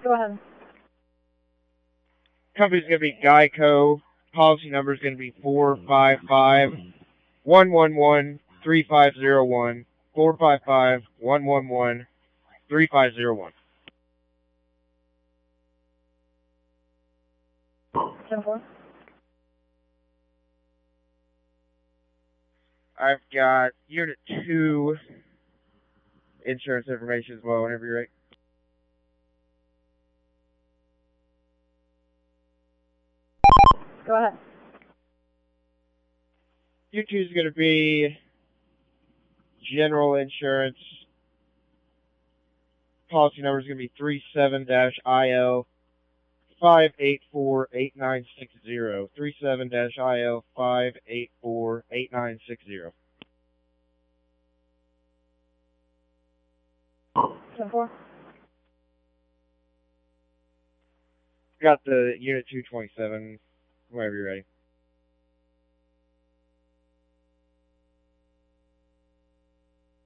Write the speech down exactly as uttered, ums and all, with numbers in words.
Go ahead. Company's going to be Geico. Policy number is going to be four five five, one one one, three five zero one. four five five, one one one, three five zero one. ten four. I've got Unit two insurance information as well, whenever you're ready. Go ahead. Unit two is going to be general insurance. Policy number is going to be three seven I L five eight four eight nine six zero. three seven I L five eight four eight nine six zero. ten four. Got the Unit two twenty-seven, whenever you're ready.